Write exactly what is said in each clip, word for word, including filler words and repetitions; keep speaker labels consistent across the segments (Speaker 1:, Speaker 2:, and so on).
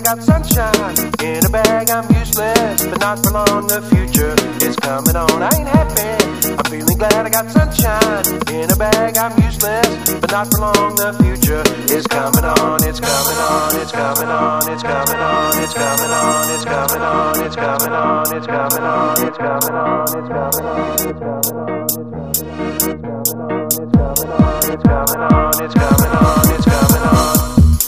Speaker 1: got sunshine in a bag. I'm useless, but not for long. The future is coming on. I ain't happy. I'm feeling glad I got sunshine in a bag. I'm useless, but not for long. The future is coming on. It's coming on. It's coming on. It's coming on. It's coming on. It's coming on. It's coming on. It's coming on. It's coming on. It's coming on. It's coming on. It's coming on. It's coming on. It's coming on. It's coming on.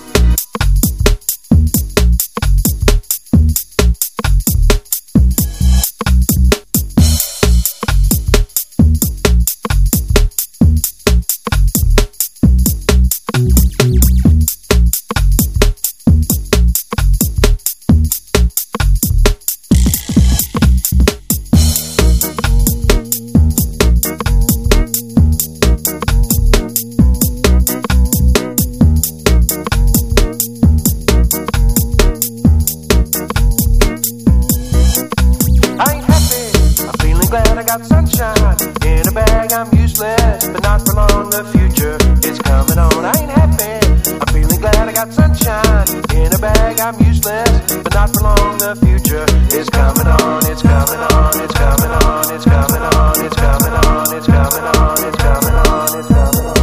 Speaker 1: Got sunshine in a bag. I'm useless, but not for long. The future is coming on. I ain't happy. I'm feeling glad I got sunshine in a bag. I'm useless, but not for long. The future is coming on. It's coming on. It's coming on. It's coming on. It's coming on. It's coming on. It's coming on. It's coming on.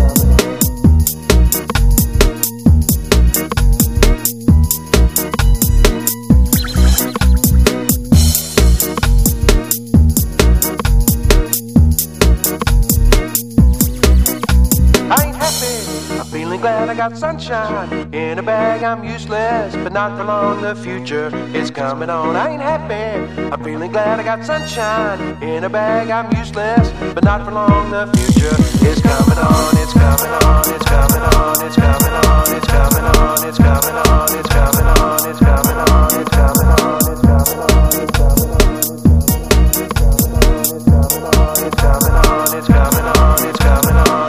Speaker 1: Glad I got sunshine in a bag. I'm useless, but not for long. The future is coming on. I ain't happy. I'm feeling glad I got sunshine in a bag. I'm useless, but not for long. The future is coming on. It's coming on. It's coming on. It's coming on. It's coming on. It's coming on. It's coming on. It's coming on. It's coming on. It's coming on. It's coming on. It's coming on. It's coming on. It's coming on. It's coming on.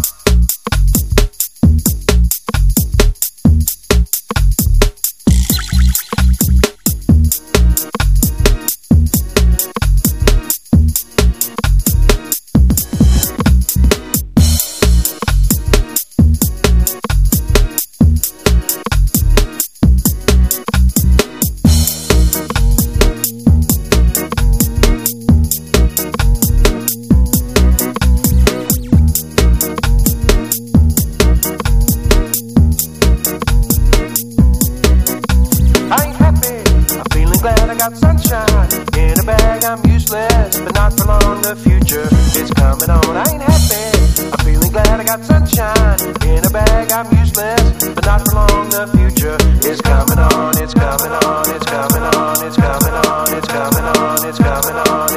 Speaker 1: Got sunshine in a bag. I'm useless, but not for long. The future is coming on. I ain't happy. I'm feeling glad I got sunshine in a bag. I'm useless, but not for long. The future is coming on. It's coming on. It's coming on. It's coming on. It's coming on. It's coming on.